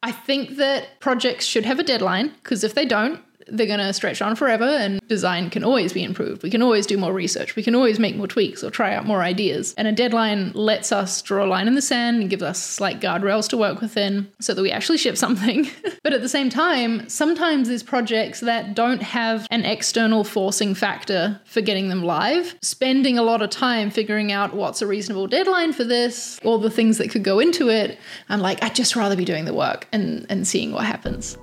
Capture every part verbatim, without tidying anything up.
I think that projects should have a deadline, because if they don't, they're going to stretch on forever, and design can always be improved. We can always do more research. We can always make more tweaks or try out more ideas. And a deadline lets us draw a line in the sand and gives us like guardrails to work within so that we actually ship something. But at the same time, sometimes there's projects that don't have an external forcing factor for getting them live. Spending a lot of time figuring out what's a reasonable deadline for this, all the things that could go into it. I'm like, I'd just rather be doing the work and, and seeing what happens.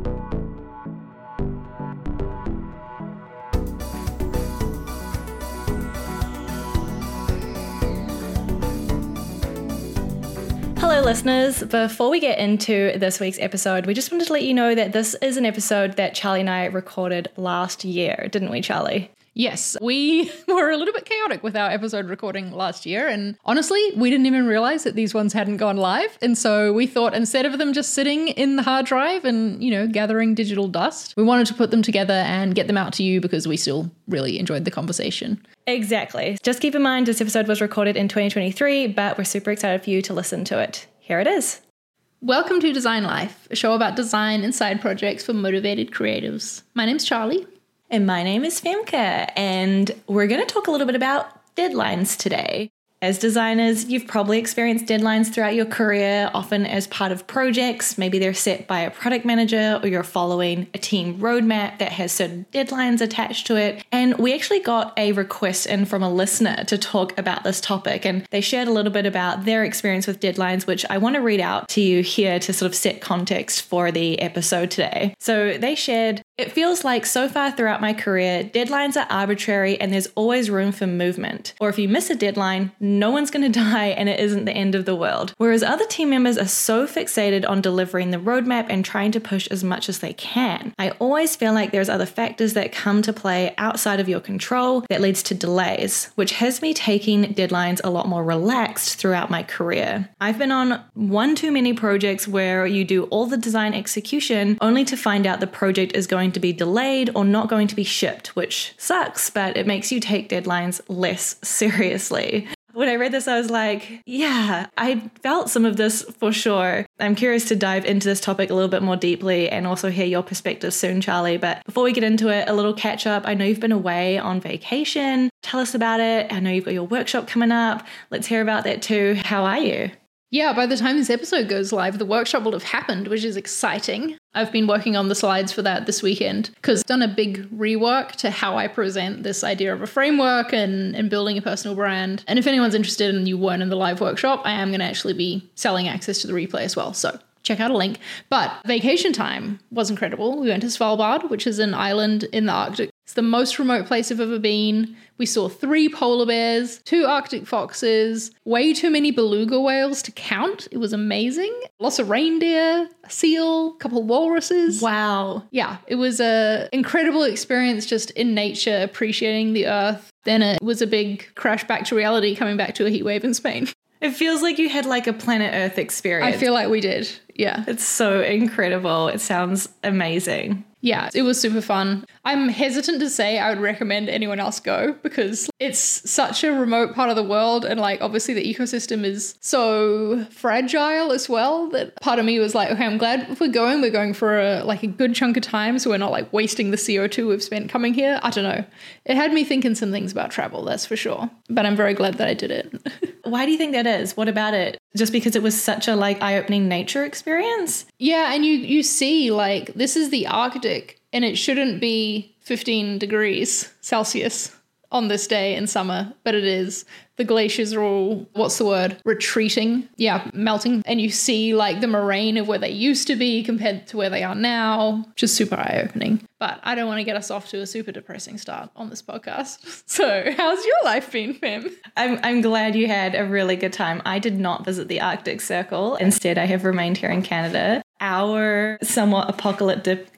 Hello listeners, before we get into this week's episode, we just wanted to let you know that this is an episode that Charlie and I recorded last year, didn't we, Charlie? Yes, we were a little bit chaotic with our episode recording last year, and honestly, we didn't even realize that these ones hadn't gone live, and so we thought instead of them just sitting in the hard drive and, you know, gathering digital dust, we wanted to put them together and get them out to you because we still really enjoyed the conversation. Exactly. Just keep in mind this episode was recorded in twenty twenty-three, but we're super excited for you to listen to it. Here it is. Welcome to Design Life, a show about design and side projects for motivated creatives. My name's Charlie. And my name is Femke, and we're going to talk a little bit about deadlines today. As designers, you've probably experienced deadlines throughout your career, often as part of projects. Maybe they're set by a product manager, or you're following a team roadmap that has certain deadlines attached to it. And we actually got a request in from a listener to talk about this topic, and they shared a little bit about their experience with deadlines, which I want to read out to you here to sort of set context for the episode today. So they shared, "It feels like so far throughout my career, deadlines are arbitrary and there's always room for movement. Or if you miss a deadline, no one's going to die and it isn't the end of the world. Whereas other team members are so fixated on delivering the roadmap and trying to push as much as they can. I always feel like there's other factors that come to play outside of your control that leads to delays, which has me taking deadlines a lot more relaxed throughout my career. I've been on one too many projects where you do all the design execution only to find out the project is going to be delayed or not going to be shipped, which sucks, but it makes you take deadlines less seriously." When I read this, I was like, yeah, I felt some of this for sure. I'm curious to dive into this topic a little bit more deeply and also hear your perspective soon, Charlie. But before we get into it, a little catch up. I know you've been away on vacation. Tell us about it. I know you've got your workshop coming up. Let's hear about that too. How are you? Yeah, by the time this episode goes live, the workshop will have happened, which is exciting. I've been working on the slides for that this weekend because I've done a big rework to how I present this idea of a framework and, and building a personal brand. And if anyone's interested and you weren't in the live workshop, I am going to actually be selling access to the replay as well. So check out a link. But vacation time was incredible. We went to Svalbard, which is an island in the Arctic. It's the most remote place I've ever been. We saw three polar bears, two Arctic foxes, way too many beluga whales to count. It was amazing. Lots of reindeer, a seal, a couple of walruses. Wow. Yeah, it was an incredible experience just in nature, appreciating the earth. Then it was a big crash back to reality coming back to a heat wave in Spain. It feels like you had like a planet Earth experience. I feel like we did. Yeah. It's so incredible. It sounds amazing. Yeah, it was super fun. I'm hesitant to say I would recommend anyone else go because it's such a remote part of the world and like obviously the ecosystem is so fragile as well that part of me was like, okay, I'm glad if we're going, we're going for a, like a good chunk of time so we're not like wasting the C O two we've spent coming here. I don't know. It had me thinking some things about travel, that's for sure. But I'm very glad that I did it. Why do you think that is? What about it? Just because it was such a like eye-opening nature experience? Yeah, and you you see like this is the Arctic and it shouldn't be fifteen degrees Celsius on this day in summer, but it is. The glaciers are all, what's the word? Retreating. Yeah, melting. And you see like the moraine of where they used to be compared to where they are now. Just super eye-opening. But I don't want to get us off to a super depressing start on this podcast. So how's your life been, Fem? I'm, I'm glad you had a really good time. I did not visit the Arctic Circle. Instead, I have remained here in Canada. Our somewhat apocalyptic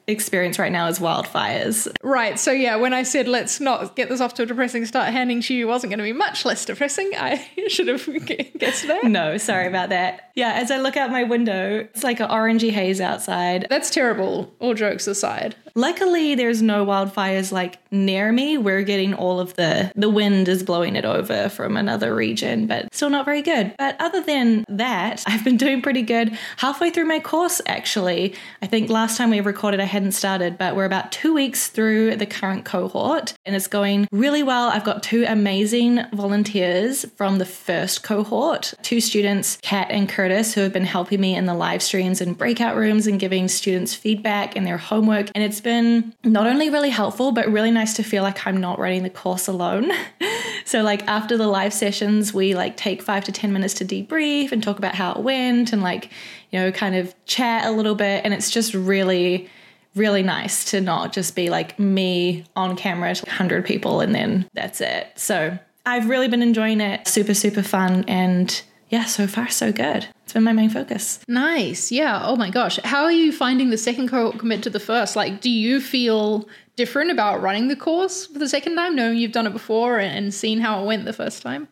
experience right now is wildfires. Right. So yeah, when I said let's not get this off to a depressing start, handing to you wasn't going to be much less depressing. I should have guessed that. No, sorry about that. Yeah, as I look out my window, it's like an orangey haze outside. That's terrible, all jokes aside. Luckily, there's no wildfires like near me. We're getting all of the, the wind is blowing it over from another region, but still not very good. But other than that, I've been doing pretty good. Halfway through my course, actually. I think last time we recorded, I hadn't started, but we're about two weeks through the current cohort and it's going really well. I've got two amazing volunteers from the first cohort, two students, Kat and Curtis, who have been helping me in the live streams and breakout rooms and giving students feedback and their homework. And it's been not only really helpful, but really nice to feel like I'm not running the course alone. So like after the live sessions, we like take five to ten minutes to debrief and talk about how it went and like, you know, kind of chat a little bit. And it's just really, really nice to not just be like me on camera to one hundred people and then that's it. So I've really been enjoying it. Super, super fun. And yeah, so far so good. It's been my main focus. Nice. Yeah. Oh my gosh. How are you finding the second cohort compared to the first? Like, do you feel different about running the course for the second time, knowing you've done it before and seen how it went the first time?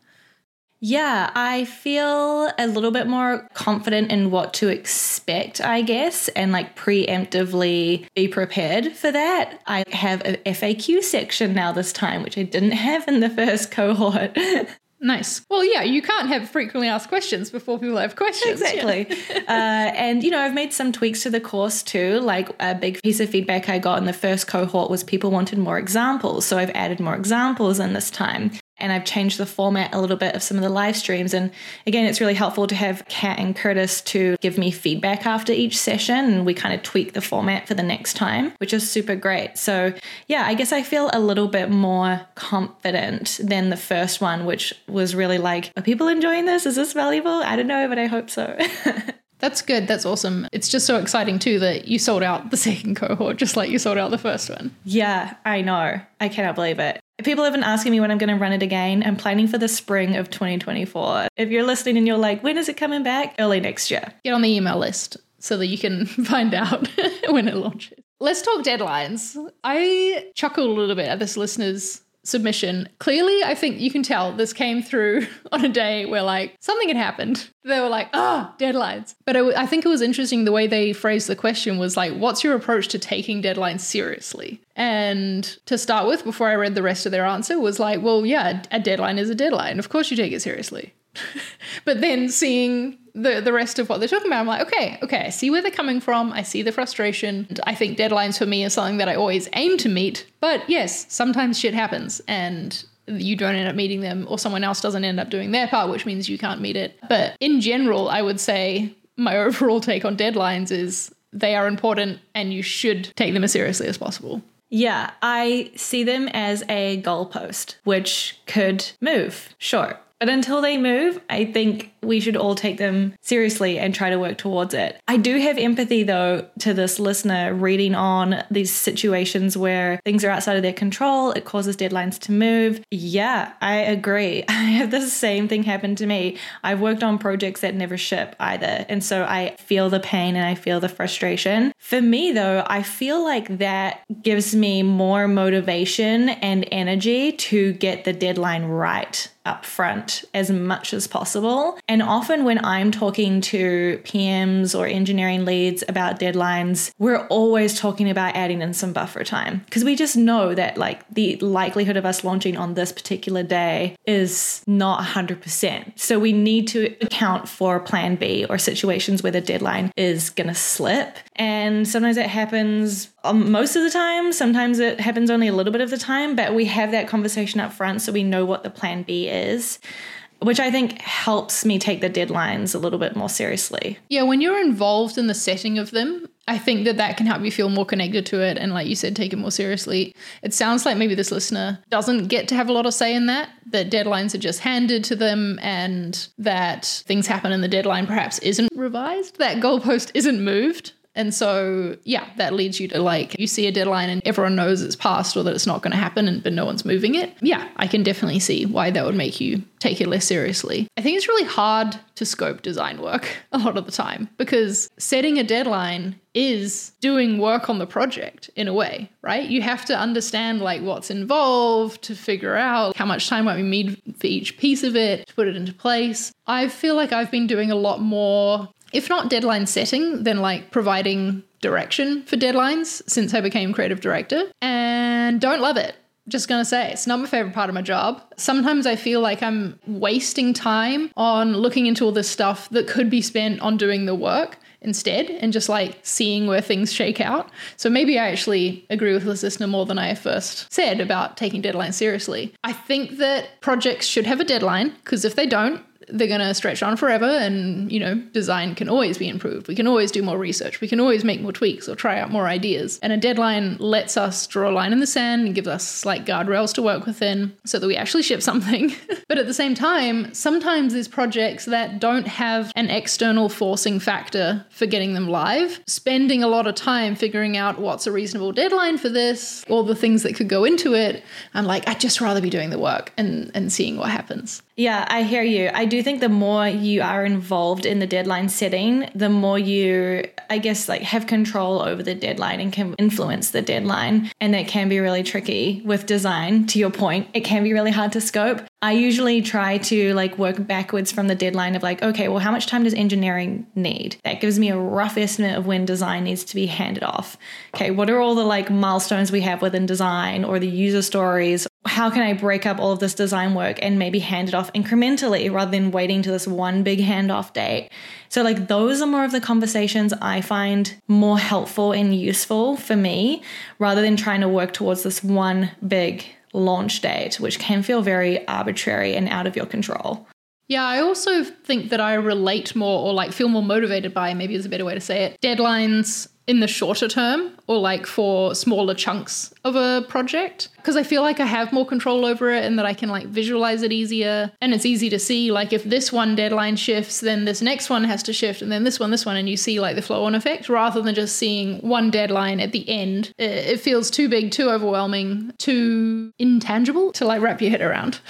Yeah, I feel a little bit more confident in what to expect, I guess, and like preemptively be prepared for that. I have an F A Q section now this time, which I didn't have in the first cohort. Nice. Well, yeah, you can't have frequently asked questions before people have questions. Exactly. Yeah. uh, and, you know, I've made some tweaks to the course too. Like a big piece of feedback I got in the first cohort was people wanted more examples. So I've added more examples in this time. And I've changed the format a little bit of some of the live streams. And again, it's really helpful to have Kat and Curtis to give me feedback after each session. And we kind of tweak the format for the next time, which is super great. So yeah, I guess I feel a little bit more confident than the first one, which was really like, are people enjoying this? Is this valuable? I don't know, but I hope so. That's good. That's awesome. It's just so exciting too that you sold out the second cohort, just like you sold out the first one. Yeah, I know. I cannot believe it. People have been asking me when I'm going to run it again. I'm planning for the spring of twenty twenty-four. If you're listening and you're like, when is it coming back? Early next year. Get on the email list so that you can find out when it launches. Let's talk deadlines. I chuckled a little bit at this listener's submission. Clearly, I think you can tell this came through on a day where like something had happened. They were like, ah, oh, deadlines. But it, I think it was interesting the way they phrased the question was like, what's your approach to taking deadlines seriously? And to start with, before I read the rest of their answer, was like, well, yeah, a deadline is a deadline. Of course you take it seriously. But then seeing the, the rest of what they're talking about, I'm like, okay, okay, I see where they're coming from. I see the frustration. I think deadlines for me are something that I always aim to meet. But yes, sometimes shit happens and you don't end up meeting them or someone else doesn't end up doing their part, which means you can't meet it. But in general, I would say my overall take on deadlines is they are important and you should take them as seriously as possible. Yeah, I see them as a goalpost, which could move, sure. But until they move, I think we should all take them seriously and try to work towards it. I do have empathy, though, to this listener reading on these situations where things are outside of their control. It causes deadlines to move. Yeah, I agree. I have the same thing happen to me. I've worked on projects that never ship either. And so I feel the pain and I feel the frustration. For me, though, I feel like that gives me more motivation and energy to get the deadline right up front as much as possible. And often when I'm talking to P Ms or engineering leads about deadlines, we're always talking about adding in some buffer time because we just know that like the likelihood of us launching on this particular day is not one hundred percent. So we need to account for plan B or situations where the deadline is going to slip. And sometimes it happens um, most of the time. Sometimes it happens only a little bit of the time, but we have that conversation up front so we know what the plan B is, which I think helps me take the deadlines a little bit more seriously. Yeah, when you're involved in the setting of them, I think that that can help you feel more connected to it and, like you said, take it more seriously. It sounds like maybe this listener doesn't get to have a lot of say in that, that deadlines are just handed to them and that things happen and the deadline perhaps isn't revised, that goalpost isn't moved. And so, yeah, that leads you to like, you see a deadline and everyone knows it's passed or that it's not going to happen, and, but no one's moving it. Yeah, I can definitely see why that would make you take it less seriously. I think it's really hard to scope design work a lot of the time, because setting a deadline is doing work on the project in a way, right? You have to understand like what's involved to figure out how much time might be needed for each piece of it, to put it into place. I feel like I've been doing a lot more, if not deadline setting, then like providing direction for deadlines since I became creative director, and don't love it. Just gonna say, it's not my favorite part of my job. Sometimes I feel like I'm wasting time on looking into all this stuff that could be spent on doing the work instead, and just like seeing where things shake out. So maybe I actually agree with this listener more than I first said about taking deadlines seriously. I think that projects should have a deadline, because if they don't, they're going to stretch on forever, and, you know, design can always be improved. We can always do more research. We can always make more tweaks or try out more ideas. And a deadline lets us draw a line in the sand and gives us like guardrails to work within so that we actually ship something. But at the same time, sometimes there's projects that don't have an external forcing factor for getting them live. Spending a lot of time figuring out what's a reasonable deadline for this, all the things that could go into it. I'm like, I'd just rather be doing the work and, and seeing what happens. Yeah, I hear you. I do think the more you are involved in the deadline setting, the more you, I guess, like have control over the deadline and can influence the deadline. And that can be really tricky with design. To your point, it can be really hard to scope. I usually try to like work backwards from the deadline of like, okay, well, how much time does engineering need? That gives me a rough estimate of when design needs to be handed off. Okay, what are all the like milestones we have within design or the user stories? How can I break up all of this design work and maybe hand it off incrementally rather than waiting to this one big handoff date? So like those are more of the conversations I find more helpful and useful for me, rather than trying to work towards this one big launch date, which can feel very arbitrary and out of your control. Yeah, I also think that I relate more, or like feel more motivated by, maybe is a better way to say it, deadlines in the shorter term, or like for smaller chunks of a project, because I feel like I have more control over it and that I can like visualize it easier. And it's easy to see like if this one deadline shifts, then this next one has to shift, and then this one, this one, and you see like the flow on effect, rather than just seeing one deadline at the end. It feels too big, too overwhelming, too intangible to like wrap your head around.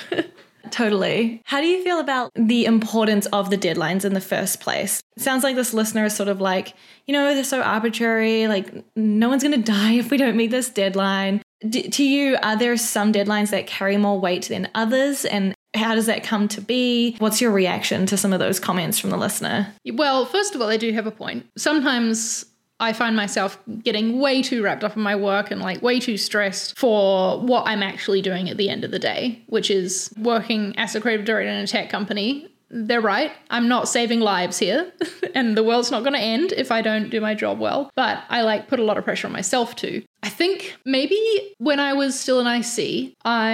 Totally. How do you feel about the importance of the deadlines in the first place? It sounds like this listener is sort of like, you know, they're so arbitrary, like no one's going to die if we don't meet this deadline. D- to you, are there some deadlines that carry more weight than others? And how does that come to be? What's your reaction to some of those comments from the listener? Well, first of all, they do have a point. Sometimes I find myself getting way too wrapped up in my work and like way too stressed for what I'm actually doing at the end of the day, which is working as a creative director in a tech company. They're right. I'm not saving lives here and the world's not going to end if I don't do my job well. But I like put a lot of pressure on myself too. I think maybe when I was still in I C,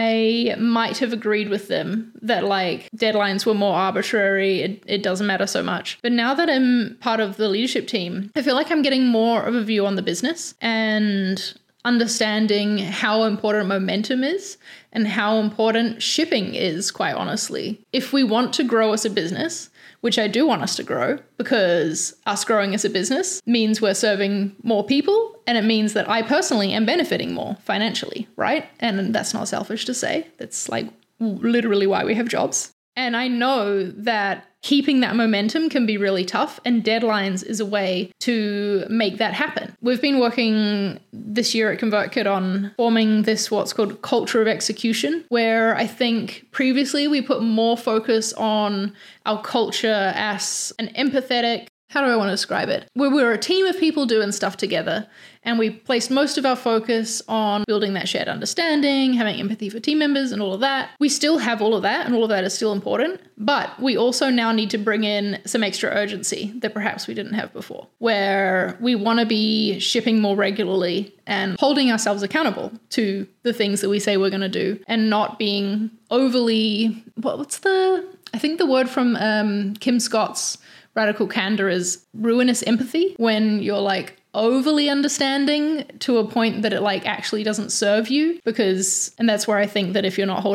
I might have agreed with them that like deadlines were more arbitrary. It, it doesn't matter so much. But now that I'm part of the leadership team, I feel like I'm getting more of a view on the business and understanding how important momentum is and how important shipping is, quite honestly. If we want to grow as a business, which I do want us to grow, because us growing as a business means we're serving more people, and it means that I personally am benefiting more financially, right? And that's not selfish to say. That's like literally why we have jobs. And I know that keeping that momentum can be really tough, and deadlines is a way to make that happen. We've been working this year at ConvertKit on forming this what's called culture of execution, where I think previously we put more focus on our culture as an empathetic, how do I want to describe it? Where we're a team of people doing stuff together, and we placed most of our focus on building that shared understanding, having empathy for team members and all of that. We still have all of that, and all of that is still important, but we also now need to bring in some extra urgency that perhaps we didn't have before, where we want to be shipping more regularly and holding ourselves accountable to the things that we say we're going to do, and not being overly, what, what's the, I think the word from um, Kim Scott's Radical Candor is ruinous empathy, when you're like overly understanding to a point that it like actually doesn't serve you, because, and that's where I think that if you're not holding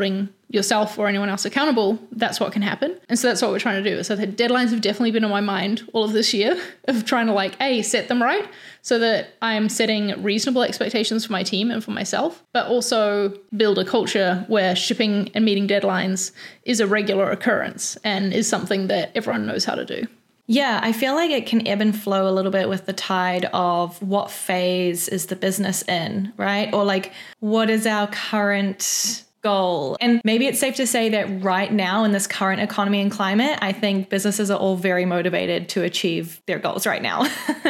yourself or anyone else accountable, that's what can happen. And so that's what we're trying to do. So the deadlines have definitely been on my mind all of this year of trying to like, A, set them right so that I'm setting reasonable expectations for my team and for myself, but also build a culture where shipping and meeting deadlines is a regular occurrence and is something that everyone knows how to do. Yeah, I feel like it can ebb and flow a little bit with the tide of what phase is the business in, right? Or like, what is our current goal? And maybe it's safe to say that right now in this current economy and climate, I think businesses are all very motivated to achieve their goals right now.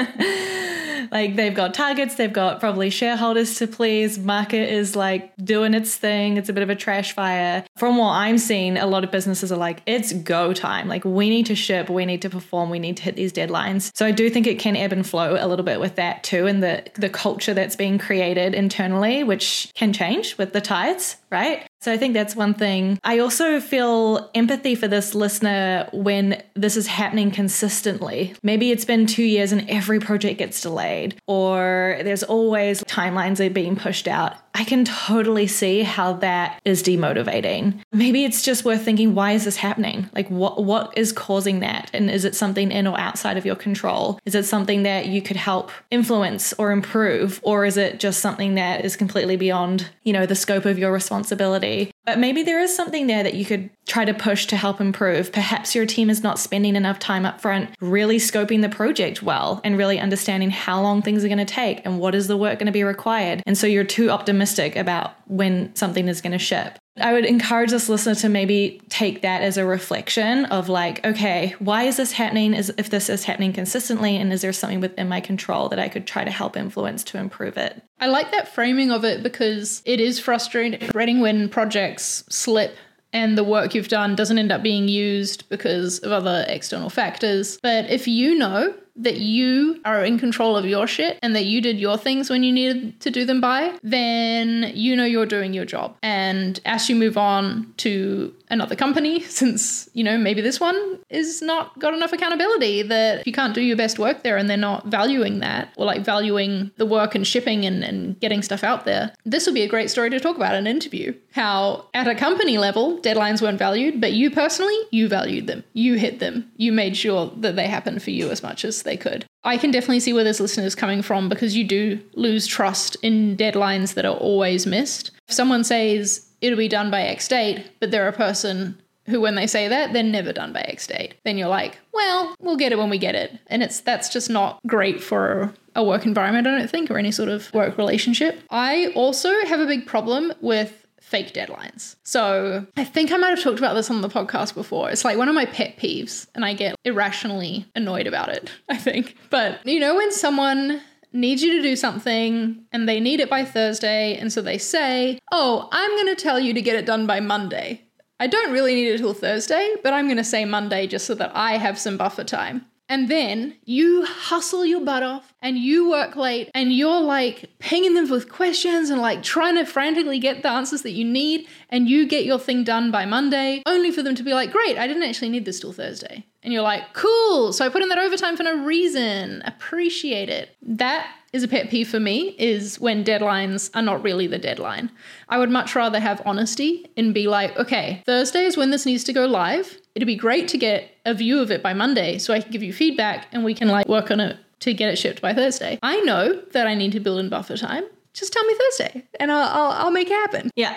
Like they've got targets, they've got probably shareholders to please. Market is like doing its thing. It's a bit of a trash fire. From what I'm seeing, a lot of businesses are like, it's go time. Like we need to ship, we need to perform, we need to hit these deadlines. So I do think it can ebb and flow a little bit with that too. And the, the culture that's being created internally, which can change with the tides, right? So I think that's one thing. I also feel empathy for this listener when this is happening consistently. Maybe it's been two years and every project gets delayed, or there's always timelines that are being pushed out. I can totally see how that is demotivating. Maybe it's just worth thinking, why is this happening? Like what what is causing that? And is it something in or outside of your control? Is it something that you could help influence or improve? Or is it just something that is completely beyond, you know, the scope of your responsibility? But maybe there is something there that you could try to push to help improve. Perhaps your team is not spending enough time up front really scoping the project well and really understanding how long things are going to take and what is the work going to be required. And so you're too optimistic about when something is going to ship. I would encourage this listener to maybe take that as a reflection of like, okay, why is this happening? Is if this is happening consistently, and is there something within my control that I could try to help influence to improve it? I like that framing of it because it is frustrating when projects slip and the work you've done doesn't end up being used because of other external factors. But if you know that you are in control of your shit and that you did your things when you needed to do them by, then you know you're doing your job. And as you move on to another company, since, you know, maybe this one is not got enough accountability, that you can't do your best work there and they're not valuing that, or like valuing the work and shipping and, and getting stuff out there, this will be a great story to talk about in an interview. How at a company level, deadlines weren't valued, but you personally, you valued them. You hit them. You made sure that they happened for you as much as they could. I can definitely see where this listener is coming from, because you do lose trust in deadlines that are always missed. If someone says it'll be done by X date, but they're a person who, when they say that, they're never done by X date, then you're like, well, we'll get it when we get it. And it's that's just not great for a work environment, I don't think, or any sort of work relationship. I also have a big problem with fake deadlines. So I think I might have talked about this on the podcast before. It's like one of my pet peeves, and I get irrationally annoyed about it, I think. But you know, when someone needs you to do something and they need it by Thursday, and so they say, oh, I'm going to tell you to get it done by Monday. I don't really need it till Thursday, but I'm going to say Monday just so that I have some buffer time. And then you hustle your butt off and you work late and you're like pinging them with questions and like trying to frantically get the answers that you need, and you get your thing done by Monday, only for them to be like, great, I didn't actually need this till Thursday. And you're like, cool, so I put in that overtime for no reason. Appreciate it. That is a pet peeve for me, is when deadlines are not really the deadline. I would much rather have honesty and be like, okay, Thursday is when this needs to go live. It'd be great to get a view of it by Monday so I can give you feedback and we can like work on it to get it shipped by Thursday. I know that I need to build in buffer time. Just tell me Thursday and I'll, I'll, I'll make it happen. Yeah.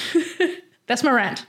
That's my rant.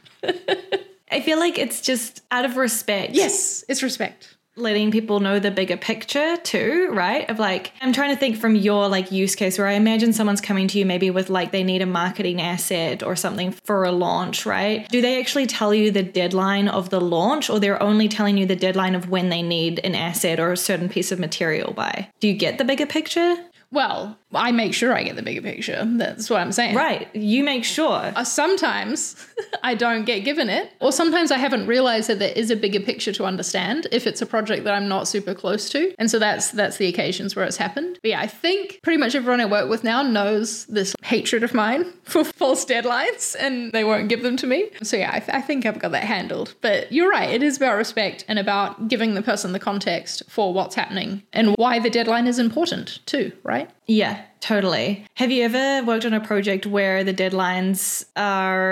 I feel like it's just out of respect. Yes, it's respect. Letting people know the bigger picture too, right? Of like, I'm trying to think from your like use case where I imagine someone's coming to you maybe with like they need a marketing asset or something for a launch, right? Do they actually tell you the deadline of the launch, or they're only telling you the deadline of when they need an asset or a certain piece of material by? Do you get the bigger picture? Well, I make sure I get the bigger picture. That's what I'm saying. Right. You make sure. Uh, sometimes I don't get given it, or sometimes I haven't realized that there is a bigger picture to understand if it's a project that I'm not super close to. And so that's that's the occasions where it's happened. But yeah, I think pretty much everyone I work with now knows this hatred of mine for false deadlines, and they won't give them to me. So yeah, I, th- I think I've got that handled. But you're right. It is about respect and about giving the person the context for what's happening and why the deadline is important too, right? Yeah, totally. Have you ever worked on a project where the deadlines are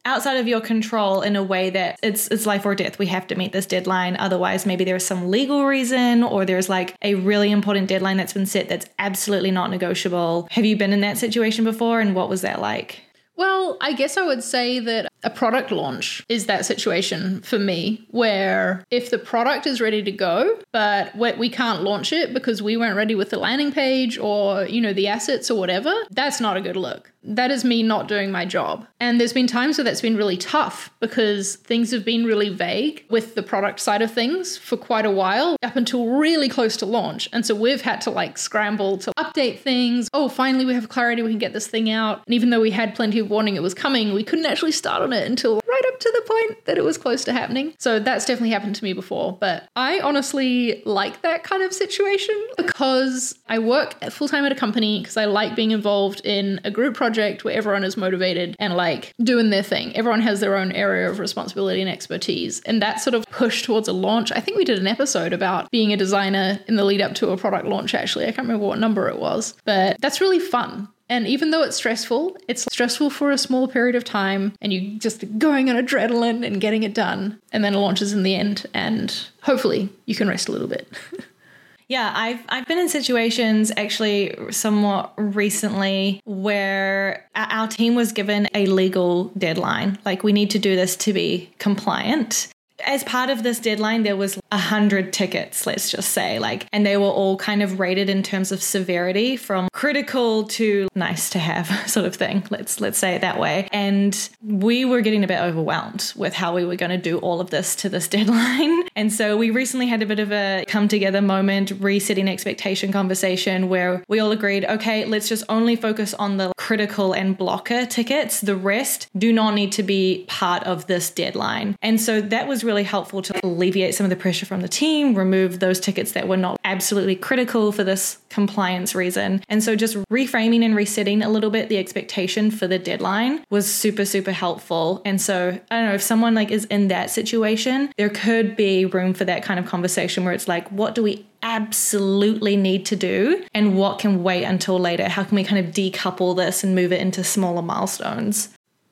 outside of your control in a way that it's it's life or death. We have to meet this deadline. Otherwise, maybe there's some legal reason or there's like a really important deadline that's been set that's absolutely not negotiable. Have you been in that situation before, and what was that like? Well, I guess I would say that a product launch is that situation for me, where if the product is ready to go, but we can't launch it because we weren't ready with the landing page or, you know, the assets or whatever, that's not a good look. That is me not doing my job. And there's been times where that's been really tough because things have been really vague with the product side of things for quite a while, up until really close to launch. And so we've had to like scramble to update things. Oh, finally we have clarity, we can get this thing out. And even though we had plenty of warning it was coming, we couldn't actually start on it until right up to the point that it was close to happening. So that's definitely happened to me before. But I honestly like that kind of situation because I work full-time at a company because I like being involved in a group project where everyone is motivated and like doing their thing. Everyone has their own area of responsibility and expertise. And that sort of push towards a launch. I think we did an episode about being a designer in the lead up to a product launch, actually. I can't remember what number it was, but that's really fun. And even though it's stressful, it's stressful for a small period of time and you just going on adrenaline and getting it done. And then it launches in the end and hopefully you can rest a little bit. Yeah, I've I've been in situations actually somewhat recently where our team was given a legal deadline. Like, we need to do this to be compliant. As part of this deadline, there was a hundred tickets, let's just say, like, and they were all kind of rated in terms of severity from critical to nice to have sort of thing. Let's let's say it that way. And we were getting a bit overwhelmed with how we were going to do all of this to this deadline. And so we recently had a bit of a come together moment, resetting expectation conversation where we all agreed, okay, let's just only focus on the critical and blocker tickets. The rest do not need to be part of this deadline. And so that was really really helpful to alleviate some of the pressure from the team, remove those tickets that were not absolutely critical for this compliance reason. And so just reframing and resetting a little bit the expectation for the deadline was super, super helpful. And so I don't know, if someone like is in that situation, there could be room for that kind of conversation where it's like, what do we absolutely need to do and what can wait until later? How can we kind of decouple this and move it into smaller milestones?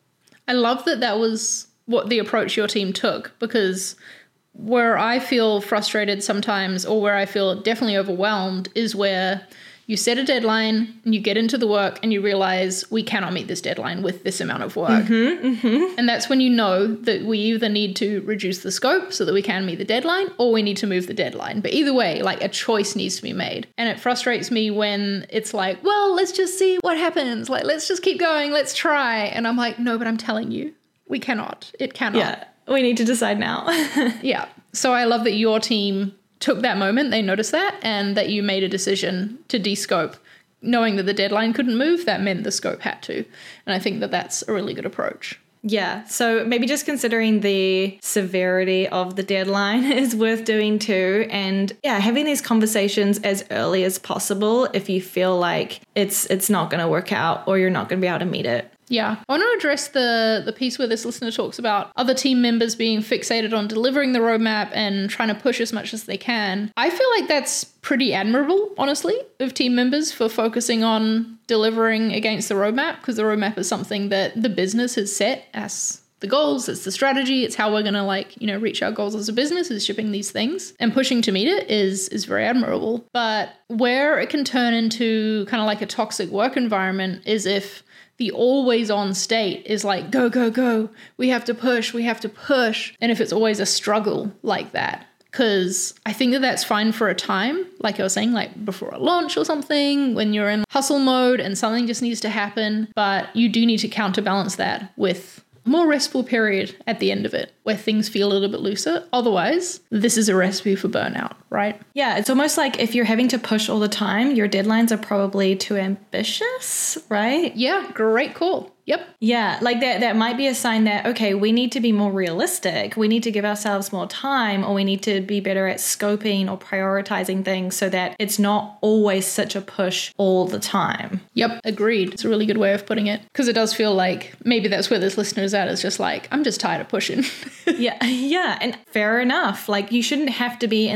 I love that that was what the approach your team took, because where I feel frustrated sometimes, or where I feel definitely overwhelmed, is where you set a deadline and you get into the work and you realize we cannot meet this deadline with this amount of work. Mm-hmm, mm-hmm. And that's when you know that we either need to reduce the scope so that we can meet the deadline, or we need to move the deadline. But either way, like, a choice needs to be made. And it frustrates me when it's like, well, let's just see what happens. Like, let's just keep going. Let's try. And I'm like, no, but I'm telling you, we cannot. It cannot. Yeah, we need to decide now. Yeah. So I love that your team took that moment, they noticed that, and that you made a decision to de-scope. Knowing that the deadline couldn't move, that meant the scope had to. And I think that that's a really good approach. Yeah, so maybe just considering the severity of the deadline is worth doing too. And yeah, having these conversations as early as possible if you feel like it's it's not going to work out or you're not going to be able to meet it. Yeah. I want to address the, the piece where this listener talks about other team members being fixated on delivering the roadmap and trying to push as much as they can. I feel like that's pretty admirable, honestly, of team members for focusing on delivering against the roadmap, because the roadmap is something that the business has set as the goals, it's the strategy, it's how we're going to, like, you know, reach our goals as a business, is shipping these things, and pushing to meet it is is very admirable. But where it can turn into kind of like a toxic work environment is if the always on state is like, go, go, go. We have to push. We have to push. And if it's always a struggle like that, because I think that that's fine for a time, like I was saying, like before a launch or something, when you're in hustle mode and something just needs to happen. But you do need to counterbalance that with a more restful period at the end of it, where things feel a little bit looser. Otherwise, this is a recipe for burnout, right? Yeah, it's almost like if you're having to push all the time, your deadlines are probably too ambitious, right? Yeah, great call. Yep. Yeah, like that that might be a sign that, okay, we need to be more realistic. We need to give ourselves more time, or we need to be better at scoping or prioritizing things so that it's not always such a push all the time. Yep, agreed. It's a really good way of putting it, because it does feel like maybe that's where this listener is at. It's just like, I'm just tired of pushing. yeah, yeah, and fair enough. Like, you shouldn't have to be in this like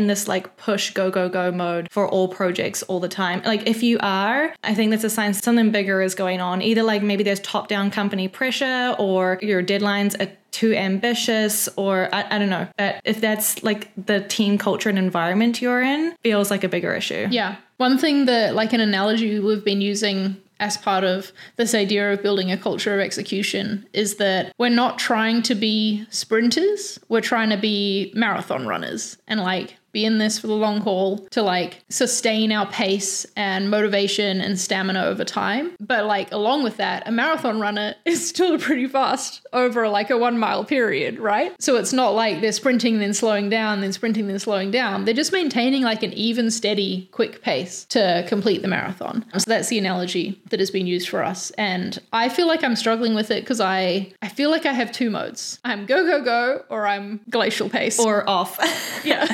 like push go, go, go mode for all projects all the time. Like if you are, I think that's a sign something bigger is going on. Either like maybe there's top-down company pressure or your deadlines are too ambitious, or I, I don't know. But if that's like the team culture and environment you're in, feels like a bigger issue. Yeah. One thing that, like an analogy we've been using as part of this idea of building a culture of execution is that we're not trying to be sprinters. We're trying to be marathon runners and like be in this for the long haul to like sustain our pace and motivation and stamina over time. But like along with that, a marathon runner is still pretty fast over like a one mile period, right? So it's not like they're sprinting, then slowing down, then sprinting, then slowing down. They're just maintaining like an even, steady, quick pace to complete the marathon. So that's the analogy that has been used for us. And I feel like I'm struggling with it because I, I feel like I have two modes. I'm go, go, go, or I'm glacial pace. Or off. Yeah.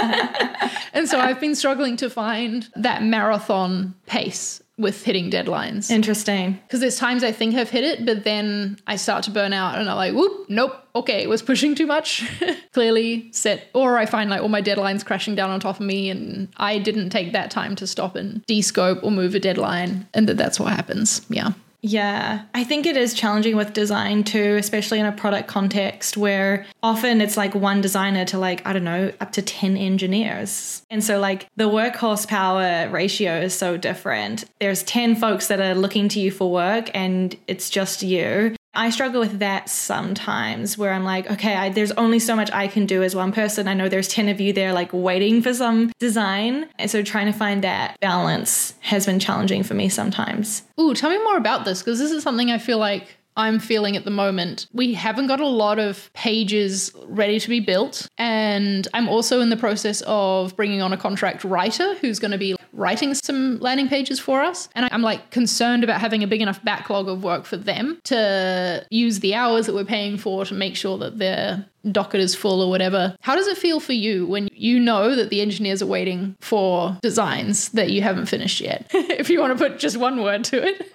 And so I've been struggling to find that marathon pace with hitting deadlines. Interesting. Because there's times I think I've hit it, but then I start to burn out and I'm like, whoop, nope, okay, it was pushing too much. Clearly set. Or I find like all my deadlines crashing down on top of me and I didn't take that time to stop and de-scope or move a deadline. And that that's what happens. Yeah. Yeah, I think it is challenging with design too, especially in a product context where often it's like one designer to like, I don't know, up to ten engineers. And so like the work horsepower ratio is so different. There's ten folks that are looking to you for work and it's just you. I struggle with that sometimes where I'm like, okay, I, there's only so much I can do as one person. I know there's ten of you there like waiting for some design. And so trying to find that balance has been challenging for me sometimes. Ooh, tell me more about this because this is something I feel like I'm feeling at the moment. We haven't got a lot of pages ready to be built. And I'm also in the process of bringing on a contract writer who's going to be writing some landing pages for us. And I'm like concerned about having a big enough backlog of work for them to use the hours that we're paying for to make sure that their docket is full or whatever. How does it feel for you when you know that the engineers are waiting for designs that you haven't finished yet? If you want to put just one word to it.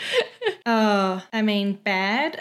Oh, I mean, bad.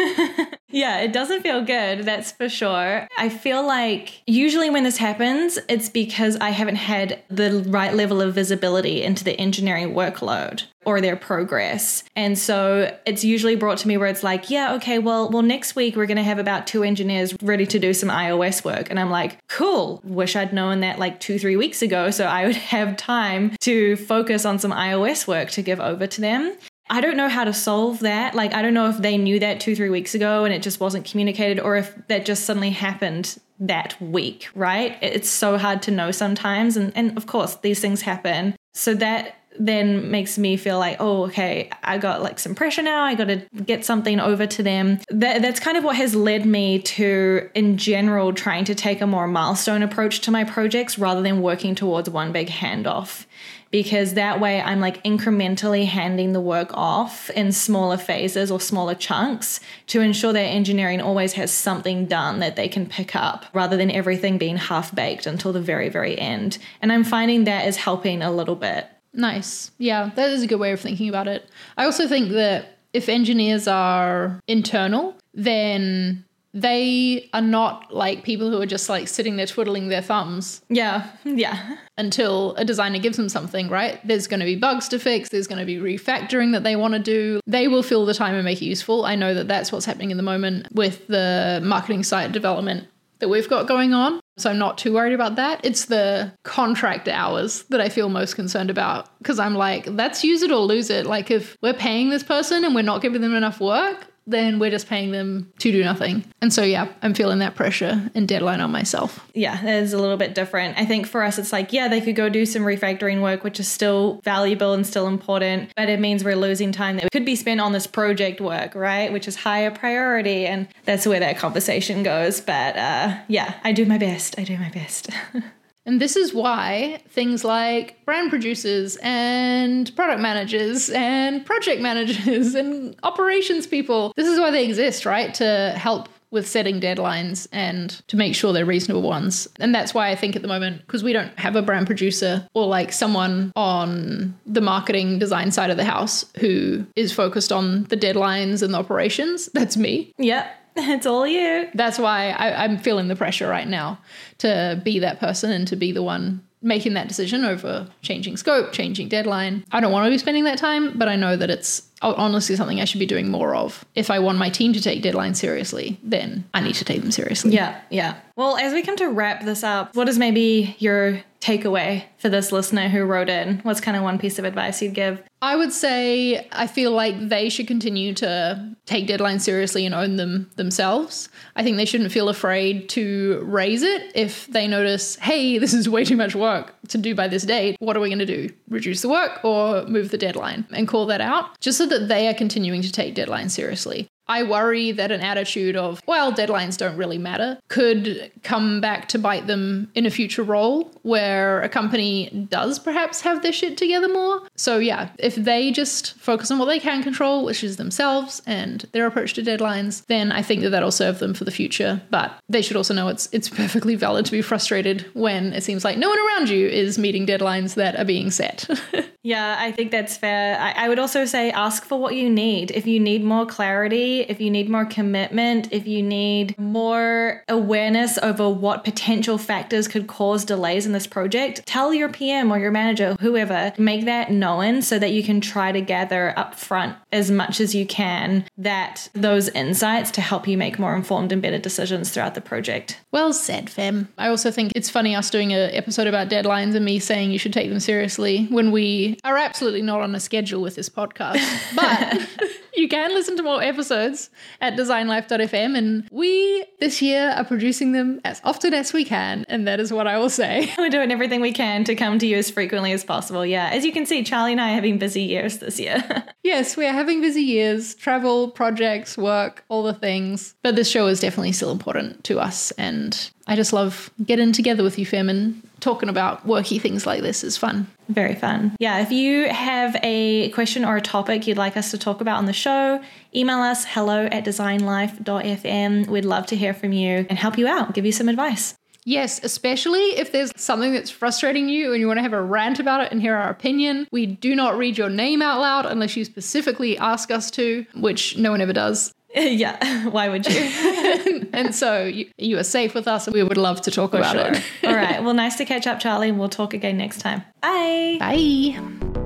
Yeah, it doesn't feel good, that's for sure. I feel like usually when this happens, it's because I haven't had the right level of visibility into the engineering workload or their progress. And so it's usually brought to me where it's like, yeah, okay, well, well, next week we're going to have about two engineers ready to do some iOS work. And I'm like, cool, wish I'd known that like two, three weeks ago so I would have time to focus on some iOS work to give over to them. I don't know how to solve that. Like, I don't know if they knew that two, three weeks ago and it just wasn't communicated or if that just suddenly happened that week, right? It's so hard to know sometimes. And, and of course, these things happen. So that then makes me feel like, oh, okay, I got like some pressure now. I got to get something over to them. That, that's kind of what has led me to, in general, trying to take a more milestone approach to my projects rather than working towards one big handoff. Because that way I'm like incrementally handing the work off in smaller phases or smaller chunks to ensure that engineering always has something done that they can pick up rather than everything being half-baked until the very, very end. And I'm finding that is helping a little bit. Nice. Yeah, that is a good way of thinking about it. I also think that if engineers are internal, then they are not like people who are just like sitting there twiddling their thumbs. Yeah, yeah. Until a designer gives them something, right? There's going to be bugs to fix. There's going to be refactoring that they want to do. They will fill the time and make it useful. I know that that's what's happening in the moment with the marketing site development that we've got going on. So I'm not too worried about that. It's the contract hours that I feel most concerned about because I'm like, that's use it or lose it. Like if we're paying this person and we're not giving them enough work, then we're just paying them to do nothing. And so, yeah, I'm feeling that pressure and deadline on myself. Yeah, that is a little bit different. I think for us, it's like, yeah, they could go do some refactoring work, which is still valuable and still important, but it means we're losing time that could be spent on this project work, right? Which is higher priority. And that's where that conversation goes. But uh, yeah, I do my best. I do my best. And this is why things like brand producers and product managers and project managers and operations people, this is why they exist, right? To help with setting deadlines and to make sure they're reasonable ones. And that's why I think at the moment, because we don't have a brand producer or like someone on the marketing design side of the house who is focused on the deadlines and the operations, that's me. Yep. It's all you. That's why I, I'm feeling the pressure right now to be that person and to be the one making that decision over changing scope, changing deadline. I don't want to be spending that time, but I know that it's honestly something I should be doing more of. If I want my team to take deadlines seriously, then I need to take them seriously. Yeah, yeah. Well, as we come to wrap this up, what is maybe your takeaway for this listener who wrote in? What's kind of one piece of advice you'd give? I would say I feel like they should continue to take deadlines seriously and own them themselves. I think they shouldn't feel afraid to raise it if they notice, hey, this is way too much work to do by this date. What are we going to do? Reduce the work or move the deadline? And call that out, just so that they are continuing to take deadlines seriously. I worry that an attitude of, well, deadlines don't really matter, could come back to bite them in a future role where a company does perhaps have their shit together more. So yeah, if they just focus on what they can control, which is themselves and their approach to deadlines, then I think that that'll serve them for the future. But they should also know it's it's perfectly valid to be frustrated when it seems like no one around you is meeting deadlines that are being set. Yeah, I think that's fair. I, I would also say ask for what you need. If you need more clarity, if you need more commitment, if you need more awareness over what potential factors could cause delays in this project, tell your P M or your manager, whoever, make that known so that you can try to gather upfront as much as you can that those insights to help you make more informed and better decisions throughout the project. Well said, fam. I also think it's funny us doing an episode about deadlines and me saying you should take them seriously when we are absolutely not on a schedule with this podcast. But you can listen to more episodes at design life dot f m, and we this year are producing them as often as we can, and that is what I will say. We're doing everything we can to come to you as frequently as possible. Yeah, as you can see, Charlie and I are having busy years this year. Yes, we are having busy years, travel, projects, work, all the things. But this show is definitely still important to us, and I just love getting together with you, fam, and talking about worky things like this is fun. Very fun. Yeah, if you have a question or a topic you'd like us to talk about on the show, email us hello at design life dot f m. We'd love to hear from you and help you out, give you some advice. Yes, especially if there's something that's frustrating you and you want to have a rant about it and hear our opinion. We do not read your name out loud unless you specifically ask us to, which no one ever does. Yeah, why would you? And so you, you are safe with us and we would love to talk For about sure. it. All right, well, nice to catch up, Charlie, and we'll talk again next time. Bye. Bye.